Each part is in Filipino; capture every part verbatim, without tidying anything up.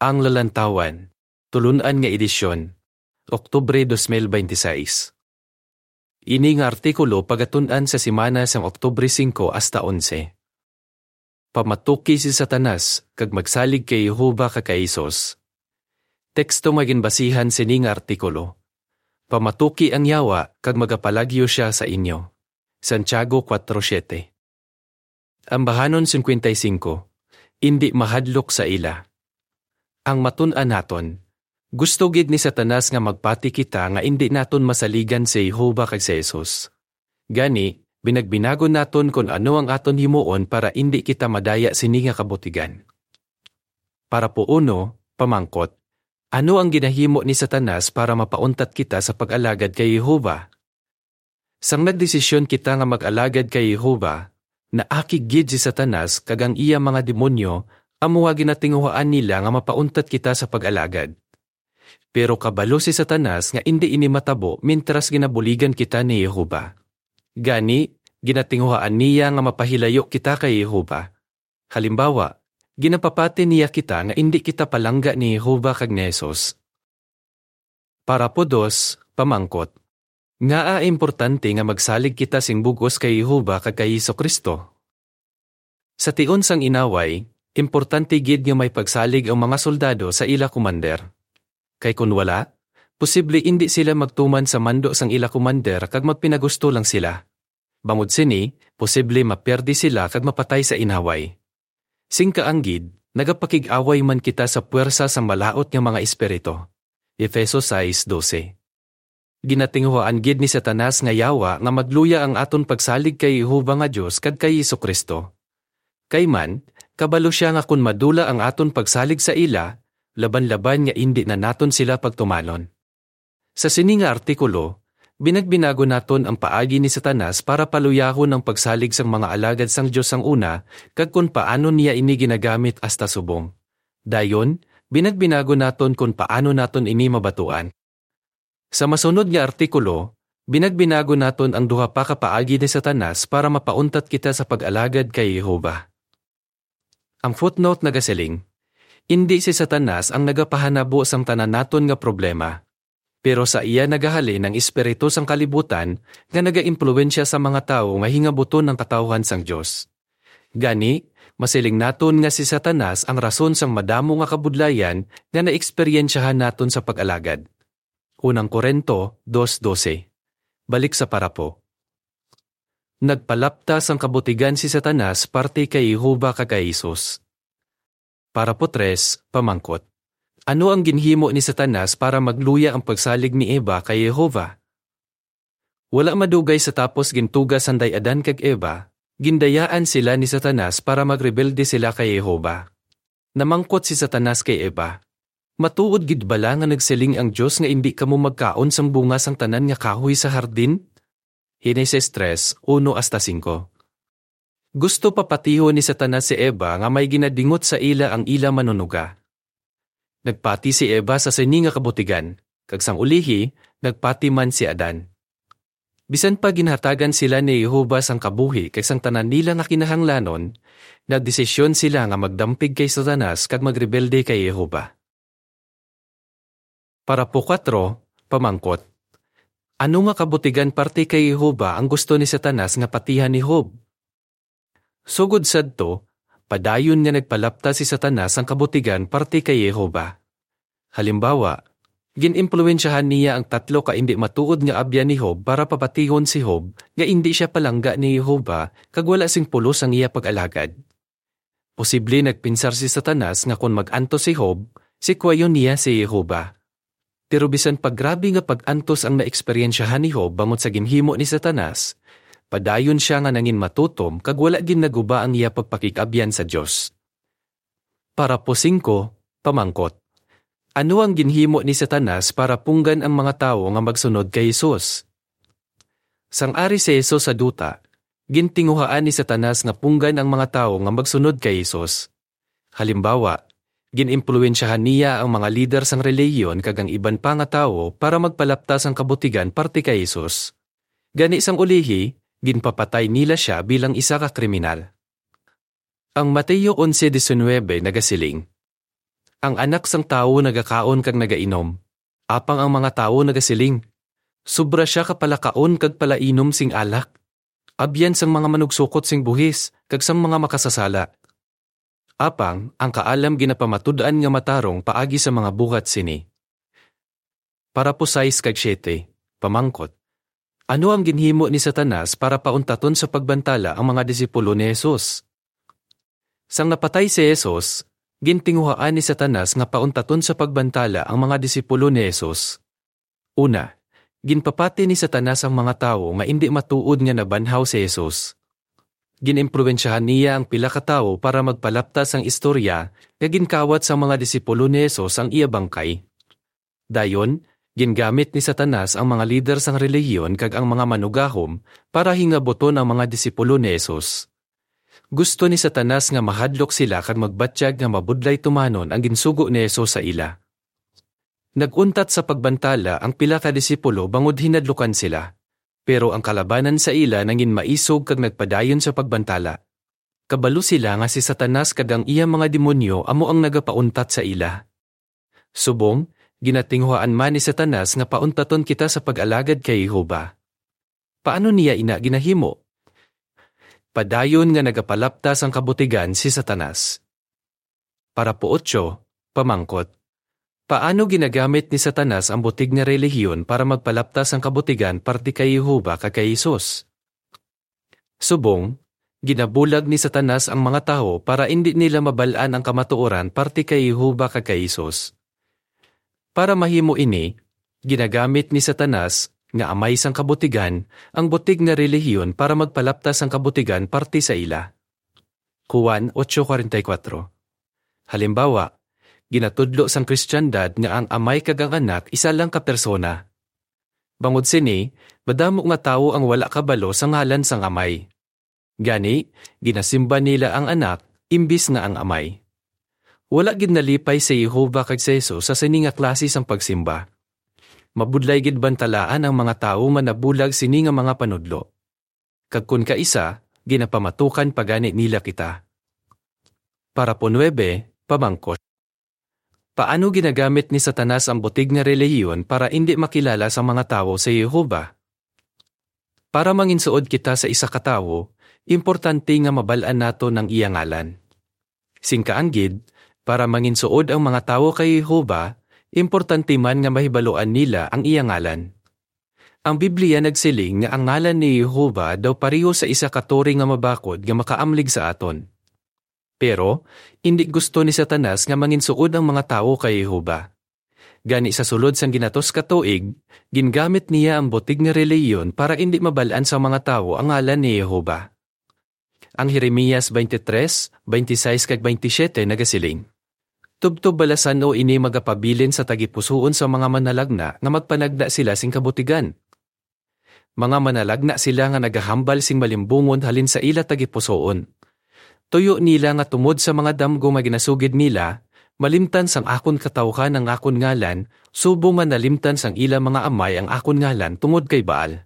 Ang Lalantawan, Tulunan nga edisyon, Oktubre dos mil veintiséis. Ini nga artikulo pagatunan sa simana sang Oktubre singko hasta onse. Pamatuki si Satanas kag magsalig kay Jehova kay Isos. Teksto maginbasihan sini nga artikulo. Pamatuki ang yawa kag magapalagyo siya sa inyo. Santiago four seven. Ambahanon fifty-five. Indi mahadlok sa ila. Ang matun-an naton, gusto gid ni Satanas nga magpati kita nga indi naton masaligan si Jehova kag si Jesus. Gani, binagbinago naton kung ano ang aton himuon para indi kita madaya sini nga kabutigan. Para po uno, pamangkot, ano ang ginahimo ni Satanas para mapauntat kita sa pag-alagad kay Jehova? Sang nagdesisyon kita nga mag-alagad kay Jehova, naakig gid si Satanas kag ang iya mga demonyo amuha ginatinguhaan nila nga mapauntat kita sa pag-alagad. Pero kabalo si Satanas nga indi ini matabo mintras ginabuligan kita ni Jehova. Gani, ginatinguhaan niya nga mapahilayo kita kay Jehova. Halimbawa, ginapapati niya kita nga indi kita palangga ni Jehova kag ni Jesus. Para po dos, pamangkot. Nga a importante nga magsalig kita sing bugos kay Jehova kag kay Jesucristo. Sa tion sang inaway, importante gid nga may pagsalig ang mga soldado sa ila kumander. Kay kun wala, posible indi sila magtuman sa mando sang ila kumander kag magpinagusto lang sila. Bangod sini, posible maperdi sila kag mapatay sa inaway. Sing kaanggid, nagapakig-away man kita sa puwersa sang malaot nga mga espiritu. Efeso six twelve. Ginatinguhaan gid ni Satanas nga yawa nga magluya ang aton pagsalig kay Jehova nga Dios kag kay Jesucristo. Kay man, kabalo siya nga kun madula ang aton pagsalig sa ila, laban-laban nga indi na naton sila pagtumalon. Sa sini nga artikulo, binagbinago naton ang paagi ni Satanas para paluyahon ang pagsalig sang mga alagad sang Dios sang una kag kun paano niya ini ginagamit hasta subong. Dayon, binagbinago naton kun paano naton ini mabatuan. Sa masunod nga artikulo, binagbinago naton ang duha pa ka paagi ni Satanas para mapauntat kita sa pag-alagad kay Jehova. Ang footnote nagasiling, hindi si Satanas ang nagapahanabo sang tanan naton nga problema, pero sa iya nagahali ng espiritu sang kalibutan nga naga-impluwensya sa mga tao nga hingabuton ng katawhan sang Dios. Gani, masiling naton nga si Satanas ang rason sang madamo nga kabudlayan nga naeksperyensyahan naton sa pag-alagad. Unang Korinto two twelve. Balik sa parapo. Nagpalaptas ang kabutigan si Satanas parte kay Jehova kag kay Jesus. Parapo tres, pamangkot. Ano ang ginhimo ni Satanas para magluya ang pagsalig ni Eva kay Jehova? Wala madugay sa tapos gintugas ang Adan kag Eva, gindayaan sila ni Satanas para magrebelde sila kay Jehova. Namangkot si Satanas kay Eva. Matuod gid bala nga nagsiling ang Dios nga indi kamo magkaon sang bunga sang tanan nga kahoy sa hardin? Genesis three, one hasta five. Gusto papatiho ni Satanas si Eva nga may ginadingot sa ila ang ila manunuga. Nagpati si Eva sa sini nga kabutigan, kag sang ulihi, nagpati man si Adan. Bisan pa ginhatagan sila ni Jehova sang kabuhi kag sang tanan nila nga kinahanglanon, nagdesisyon sila nga magdampig kay Satanas kag magrebelde kay Jehova. Para po four, pamangkot. Ano nga kabutigan parte kay Jehova ang gusto ni Satanas nga patihan ni Job? Sugod sadto, padayon nga nagpalapta si Satanas ang kabutigan parte kay Jehova. Halimbawa, ginimpluwensyahan niya ang tatlo ka indi matuod nga abyan ni Job para papatihon si Job nga indi siya palangga ni Jehova kag wala sing pulos ang iya pag-alagad. Posible nagpinsar si Satanas nga kung mag-antos si Job, sikwayon niya si Jehova. Pero bisan paggrabe nga pag-antos ang naeksperyensyahan ni Job bangod sa ginhimo ni Satanas, padayon siya nga nangin matutom kag wala gin naguba ang iya pagpakikabyan sa Dios. Para po five, pamangkot. Ano ang ginhimo ni Satanas para punggan ang mga tao nga magsunod kay Jesus? Sang-ari si Jesus sa duta, gintinguhaan ni Satanas nga punggan ang mga tao nga magsunod kay Jesus. Halimbawa, ginimpluwensyahan niya ang mga lider sang relihiyon kag ang iban pa nga tawo para magpalaptas ang kabutigan parte kay Jesus. Gani sang ulihi, ginpapatay nila siya bilang isa ka kriminal. Ang Mateo eleven nineteen nagasiling, Ang anak sang tawo nagakaon kag nagainom. Apang ang mga tawo nagasiling. Sobra siya kapalakaon kag palainom sing alak. Abyan sang mga manugsukot sing buhis kag sang mga makasasala. Apang ang kaalam ginapamatud-an nga matarong paagi sa mga buhat sini. Para po sais kag siyete, pamangkot. Ano ang ginhimo ni Satanas para pauntaton sa pagbantala ang mga disipulo ni Jesus? Sang napatay si Jesus, gintinguhaan ni Satanas nga pauntaton sa pagbantala ang mga disipulo ni Jesus. Una, ginpapati ni Satanas ang mga tawo nga indi matuod nga nabanhaw si Jesus. Ginimpluwensyahan niya ang pila ka tawo para magpalaptas ang istorya nga ginkawat sa mga disipulo ni Jesus ang iya bangkay. Dayon, gingamit ni Satanas ang mga lider sang relihiyon kag ang mga manugahom para hingaboton ang mga disipulo ni Jesus. Gusto ni Satanas nga mahadlok sila kag magbatyag nga mabudlay tumanon ang ginsugo ni Jesus sa ila. Naguntat sa pagbantala ang pila ka disipulo bangod hinadlukan sila, pero ang kalabanan sa ila nangin maisog kag nagpadayon sa pagbantala. Kabalo sila nga si Satanas kag ang iya mga demonyo amo ang nagapauntat sa ila. Subong, ginatinghuan man ni Satanas nga pauntaton kita sa pag-alagad kay Jehova. Paano niya ina ginahimo? Padayon nga nagapalaptas ang kabutigan si Satanas. Para po otso, pamangkot. Paano ginagamit ni Satanas ang butig na relihiyon para magpalaptas ang kabutigan parte kay Jehova kag kay Jesus? Subong, ginabulag ni Satanas ang mga tao para hindi nila mabalaan ang kamatuoran parte kay Jehova kag kay Jesus. Para mahimo ini, ginagamit ni Satanas nga amay sang kabutigan ang butig na relihiyon para magpalaptas ang kabutigan parte sa ila. Juan eight forty-four. Halimbawa, ginatudlo sang Kristiyandad nga ang amay kag ang anak isa lang ka persona. Bangod sini, madamo nga tawo ang wala kabalo sa ngalan sang amay. Gani, ginasimba nila ang anak imbis nga ang amay. Wala gid nalipay si Jehova kag si Jesus sa sini nga klase sang pagsimba. Mabudlay gid bantalaan ang mga tawo nga nabulag sini nga mga panudlo. Kag kun kaisa, ginapamatukan pagani nila kita. Para po nuwebe, pamangkot. Paano ginagamit ni Satanas ang butig na relihiyon para hindi makilala sa mga tawo sa Jehova? Para manginsuod kita sa isa ka tawo, importante nga mabalaan nato ng iya ngalan. Singkaanggid, para manginsuod ang mga tawo kay Jehova, importante man nga mahibaluan nila ang iya ngalan. Ang Biblia nagsiling nga ang ngalan ni Jehova daw pareho sa isa ka turing nga mabakod nga makaamlig sa aton. Pero, hindi gusto ni Satanas nga manginsuod ang mga tawo kay Jehova. Gani sa sulod sang ginatos ka tuig, gingamit niya ang butig nga relihiyon para hindi mabalaan sa mga tawo ang ngalan ni Jehova. Ang Jeremias twenty-three, twenty-six kag twenty-seven nagasiling. Tubtob balasan o ini magapabilin sa tagipusoon sa mga manalagna nga magpanagna sila sing kabutigan. Mga manalagna sila nga nagahambal sing malimbungon halin sa ila tagipusoon. Tuyo nila nga tumod sa mga damgo nga ginasugid nila, malimtan sang akon katawhan ang akon ngalan, subong nga nalimtan sang ila mga amay ang akon ngalan tungod kay Baal.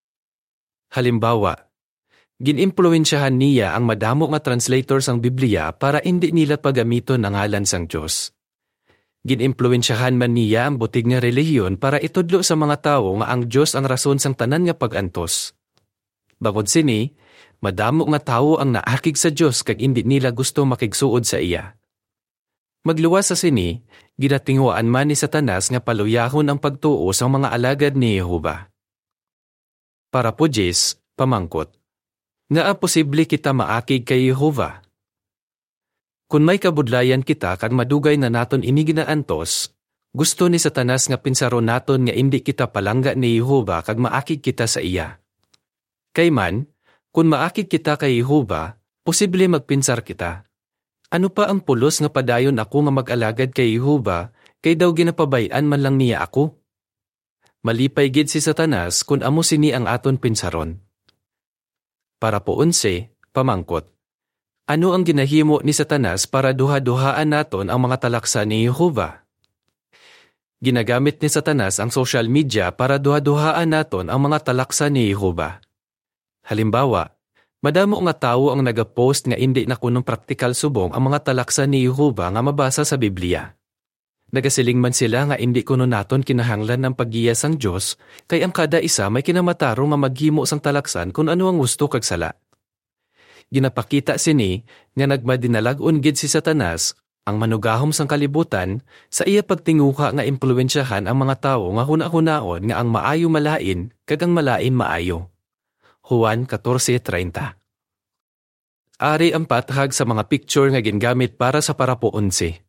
Halimbawa, ginimpluwensyahan niya ang madamo nga translators ang Biblia para hindi nila pagamiton ang ngalan sang Diyos. Ginimpluwensyahan man niya ang butig nga relihiyon para itudlo sa mga tawo nga ang Diyos ang rason sang tanan nga pag-antos. Bangod sini, madamo nga tawo ang naakig sa Diyos kag hindi nila gusto makigsuod sa iya. Magluwas sa sini, ginatingwaan man ni Satanas nga paluyahon ang pagtuo sa mga alagad ni Jehova. Para po Jis, pamangkot. Nga posible kita maakig kay Jehova. Kung may kabudlayan kita kag madugay na naton ini ginaantos, gusto ni Satanas nga pinsaron naton nga indi kita palangga ni Jehova kag maakig kita sa iya. Kay man, kung maakig kita kay Jehova, posible magpinsar kita. Ano pa ang pulos nga padayon ako nga mag-alagad kay Jehova, kay daw ginapabayan man lang niya ako? Malipay gid si Satanas kung amo sini ang aton pinsaron. Para po unse, pamangkot. Ano ang ginahimo ni Satanas para duha-duhaan naton ang mga talaksa ni Jehova? Ginagamit ni Satanas ang social media para duha-duhaan naton ang mga talaksa ni Jehova. Halimbawa, madamo nga tawo ang nagapost nga indi na kunong praktikal subong ang mga talaksa ni Jehova nga mabasa sa Biblia. Nagasiling man sila nga indi kuno naton kinahanglan ng paggiya sang Dios, kay ang kada isa may kinamataro nga maghimo sang talaksan kung ano ang gusto kag sala. Ginapakita sini nga nagmadinalag-on gid si Satanas, ang manugahom sang kalibutan, sa iya pagtinguha nga impluwensyahan ang mga tawo nga huna-hunaon nga ang maayo malain kag ang malain maayo. Juan fourteen thirty. Ari ang pathag sa mga picture nga gingamit para sa parapo onse.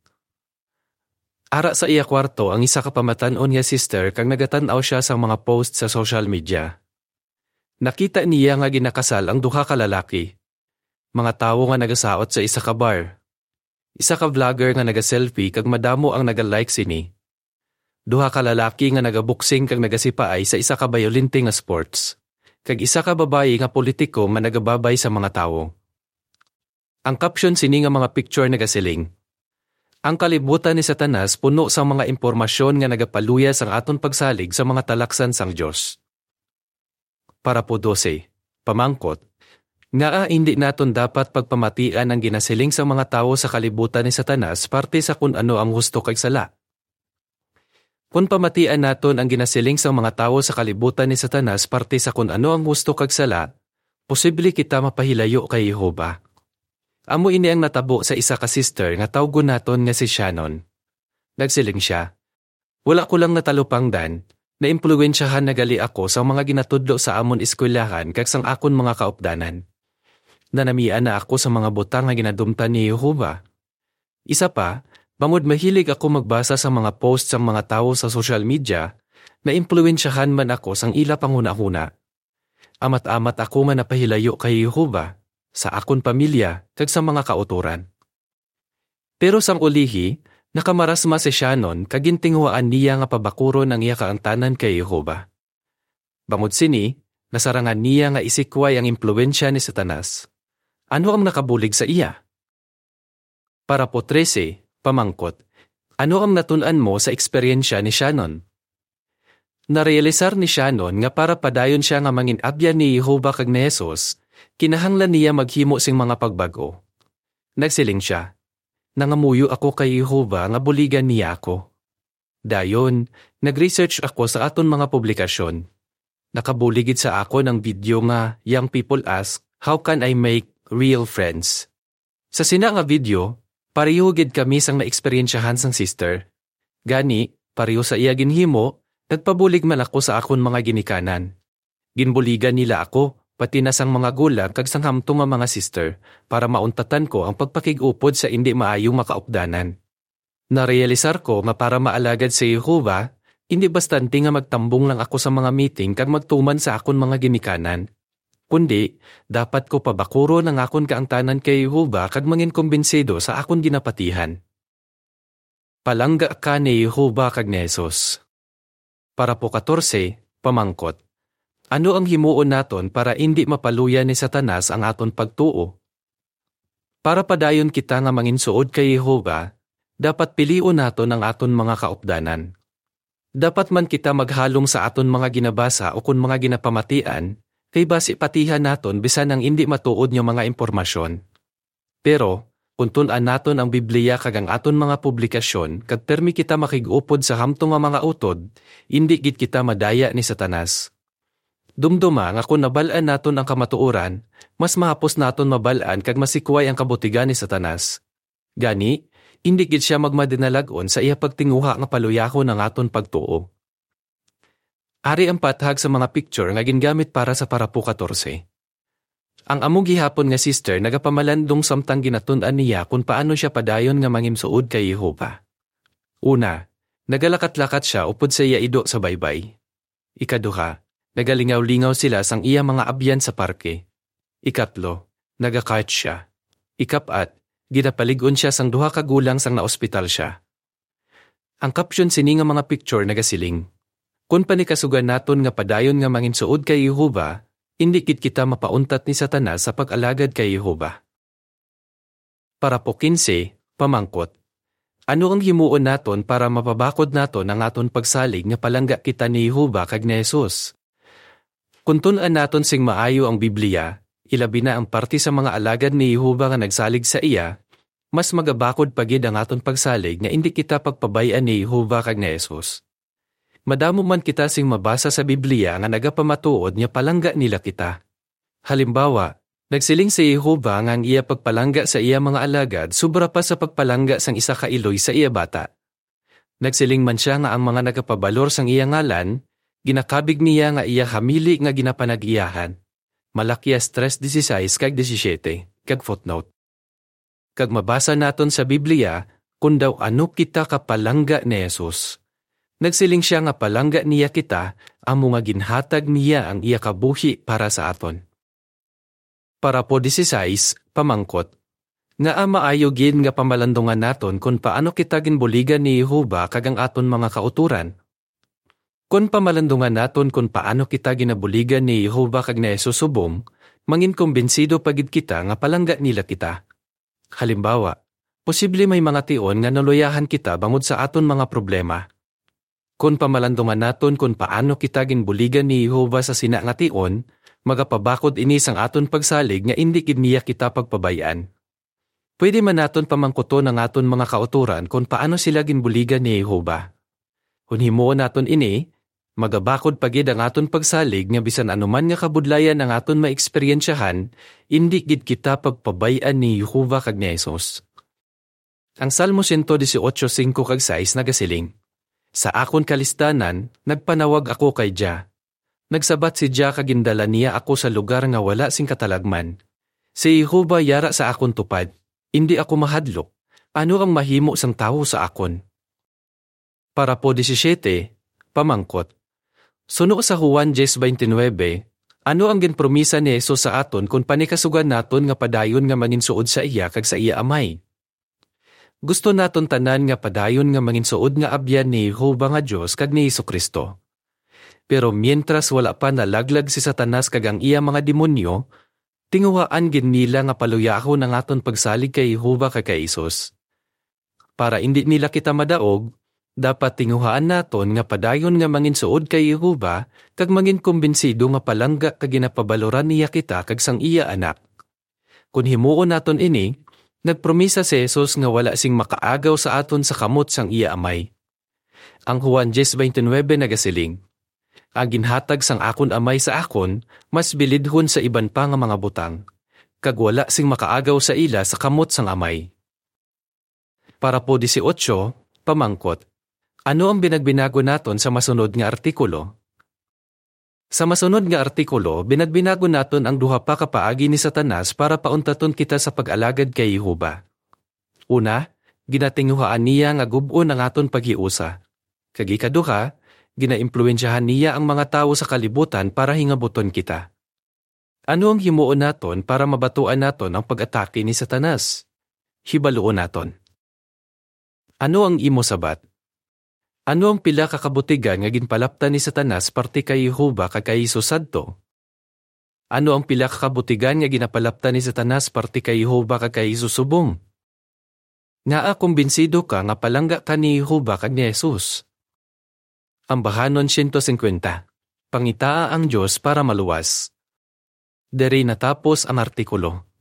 Ara sa iya kwarto ang isa ka pamatan-on nga sister kang nagatanaw siya sa mga post sa social media. Nakita niya nga ginakasal ang duha ka lalaki. Mga tawo nga nagasaot sa isa ka bar. Isa ka vlogger nga naga-selfie kag madamo ang naga-like sini. Duha ka lalaki nga nagabuksing kag nagasipaay sa isa ka bayolente nga sports. Kag isa ka babayi nga politiko nga nagababay sa mga tawo. Ang caption sini nga mga picture nagasiling. Ang kalibutan ni Satanas puno sa mga impormasyon nga nagapaluya sang aton pagsalig sa mga talaksan sang Dios. Para po dose, pamangkot, nga hindi naton dapat pagpamatian ang ginasiling sa mga tawo sa kalibutan ni Satanas parte sa kung ano ang gusto kay sala. Kung pamatian naton ang ginasiling sa mga tawo sa kalibutan ni Satanas parte sa kung ano ang gusto kag sala, posible kita mapahilayo kay Jehova. Amo ini ang natabo sa isa ka sister nga tawgon naton nga si Shannon. Nagsiling siya, wala ko lang natalupangdan, na impluwensyahan na gali ako sa mga ginatudlo sa amon eskwelahan kag sang akon mga kaupdanan. Nanamian na ako sa mga butang nga ginadumtan ni Jehova. Isa pa, bangod mahilig ako magbasa sa mga post sang mga tawo sa social media, na impluwensyahan man ako sang ila panguna-huna. Amat-amat ako nga napahilayo kay Jehova, sa akon pamilya, kag sa mga kauturan. Pero sang ulihi, nakamarasma si Shannon kag gintinguhaan niya nga pabakuron ang iya kaangtanan kay Jehova. Bangod sini, nasarangan niya nga isikway ang impluwensya ni Satanas. Ano ang nakabulig sa iya? Para po trese, pamangkot, ano ang natunan mo sa eksperyensya ni Shannon? Narealisar ni Shannon nga para padayon siya nga mangin abyan ni Jehova kag ni Jesus, kinahanglan niya maghimo sing mga pagbago. Nagsiling siya, nangamuyo ako kay Jehova nga buligan niya ako. Dayon, nag-research ako sa aton mga publikasyon. Nakabuligid sa ako ng video nga Young People Ask, How Can I Make Real Friends? Sa sina nga video, pareho gid kami sang naeksperyensyahan sang sister. Gani, pareho sa iya ginhimo, nagpabulig man ako sa akon mga ginikanan. Ginbuligan nila ako, pati na sang mga gulang kag sang hamtong nga mga sister, para mauntatan ko ang pagpakig-upod sa indi maayong makaupdanan. Narealisar ko nga para maalagad sa Jehova, hindi bastante nga magtambong lang ako sa mga meeting kag magtuman sa akon mga ginikanan. Kundi, dapat ko pabakuro ng akon kaangtanan kay Jehova kag mangin kumbinsido sa akon ginapatihan. Palangga ka ni Jehova kag ni Jesus. Para po fourteen, pamangkot. Ano ang himuon naton para hindi mapaluya ni Satanas ang aton pagtuo? Para padayon kita nga manginsuod kay Jehova, dapat pilion naton ang aton mga kaupdanan. Dapat man kita maghalom sa aton mga ginabasa o kun mga ginapamatian, kay basi patihan naton bisan ang hindi matuod nyo mga impormasyon. Pero, kung tun-an naton ang Biblia kag ang aton mga publikasyon, kag permi kita makig-upod sa hamtong nga mga utod, hindi gid kita madaya ni Satanas. Dumduma nga kung nabalaan naton ang kamatuoran, mas mahapos naton mabalaan kag masikway ang kabutigan ni Satanas. Gani, hindi gid siya magmadinalagon sa iya pagtinguha nga paluyahon ng aton pagtuo. Ari ang pathag sa mga picture nga gingamit para sa para po fourteen. Ang among gihapon nga sister nagapamalandong samtang ginatun-an niya kung paano siya padayon nga mangimsuod kay Jehova. Una, nagalakat-lakat siya upod sa iya ido sa baybay. Ikaduha, nagalingaw-lingaw sila sang iya mga abyan sa parke. Ikatlo, nagakart siya. Ikapat, gidapaligon siya sang duha ka gulang sang naospital siya. Ang caption sini nga mga picture nagasiling. Kung panikasugan naton nga padayon nga manginsuod kay Jehova, hindi kit kita mapauntat ni Satanas sa pag-alagad kay Jehova. Para po fifteen, pamangkot. Ano ang himuon naton para mapabakod naton ang aton pagsalig nga palangga kita ni Jehova kag ni Jesus? Kung tun-an naton sing maayo ang Biblia, ilabi na ang parte sa mga alagad ni Jehova nga nagsalig sa iya, mas magabakod pagid ang aton pagsalig nga indi kita pagpabayan ni Jehova kag ni Jesus. Madamo man kita sing mabasa sa Biblia nga nagapamatuod nga palangga nila kita. Halimbawa, nagsiling si Jehova nga ang iya pagpalangga sa iya mga alagad sobra pa sa pagpalangga sang isa ka iloy sa iya bata. Nagsiling man siya nga ang mga nagapabalor sang iya ngalan, ginakabig niya nga iya hamili nga ginapanag-iyahan. Malakias tres dieciséis kag diecisiete, kag footnote. Kag mabasa naton sa Biblia, kung daw ano kita kapalangga ni Jesus. Nagsiling siya nga palangga niya kita, amo nga ginhatag niya ang iya kabuhi para sa aton. Para po dieciséis, pamangkot. Nga ama ayo gid nga pamalandungan naton kung paano kita ginbuligan ni Jehova kag ang aton mga kauturan. Kung pamalandungan naton kung paano kita ginabuligan ni Jehova kag ni Jesus subong, mangin kumbinsido pagid kita nga palangga nila kita. Halimbawa, posible may mga tion nga naloyahan kita bangod sa aton mga problema. Kung pamalandungan naton kung paano kita ginbuligan ni Jehova sa sina nga tion, magapabakod ini sang aton pagsalig nga indi gid niya kita pagpabayaan. Pwede man naton pamangkuton ang aton mga kauturan kung paano sila ginbuligan ni Jehova. Kung himuon naton ini, magabakod pagid ang aton pagsalig nga bisan anuman nga kabudlayan ang aton maeksperiensyahan, indi gid kita pagpabayan ni Jehova kag ni Jesus. Ang Salmo one eighteen five kag six nagasiling, sa akon kalistanan, nagpanawag ako kay Jah. Nagsabat si Jah kag gindala niya ako sa lugar nga wala sing katalagman. Si Jehova yara sa akon tupad, indi ako mahadlok. Ano ang mahimo sang tawo sa akon? Para po diecisiete, pamangkot. Suno sa Juan ten twenty-nine, ano ang ginpromisa ni Jesus sa aton kung panikasugan naton nga padayon nga manginsuod sa iya kag sa iya amay? Gusto naton tanan nga padayon nga manginsuod nga abyan ni Jehova nga Dios kag ni Jesucristo. Pero mientras wala pa nalaglag si Satanas kag ang iya mga demonyo, tinguhaan gid nila nga paluyahon ang aton pagsalig kay Jehova kag kay Jesus. Para indi nila kita madaog, dapat tinguhaan naton nga padayon nga manginsuod kay Jehova kag mangin kumbinsido nga palangga kag ginapabaloran niya kita kag sang iya anak. Kung himuon naton ini, nagpromisa si Jesus nga wala sing makaagaw sa aton sa kamot sang iya amay. Ang Juan ten twenty-nine nagasiling, ang ginhatag sang akon amay sa akon, mas bilidhon sa iban pa nga mga butang, kag wala sing makaagaw sa ila sa kamot sang amay. Para po eighteen, pamangkot. Ano ang binagbinago naton sa masunod nga artikulo? Sa masunod nga artikulo, binagbinago naton ang duha pa ka paagi ni Satanas para pauntaton kita sa pag-alagad kay Jehova. Una, ginatinguhaan niya nga gub-on ang aton paghiusa. Kag ikaduha, ginaimpluwensyahan niya ang mga tawo sa kalibutan para hingabuton kita. Ano ang himuon naton para mabatuan naton ang pag-atake ni Satanas? Hibaluon naton. Ano ang imo sabat? Ano ang pila ka kabutigan nga ginpalaptan ni Satanas parte kay Jehova kag kay Jesus sadto? Ano ang pila ka kabutigan nga ginapalaptan ni Satanas parte kay Jehova kag kay Jesus subong? Nga kumbinsido ka nga palangga ka ni Jehova kag ni Jesus. Ambahanon one fifty. Pangitaa ang Diyos para maluwas. Diri natapos ang artikulo.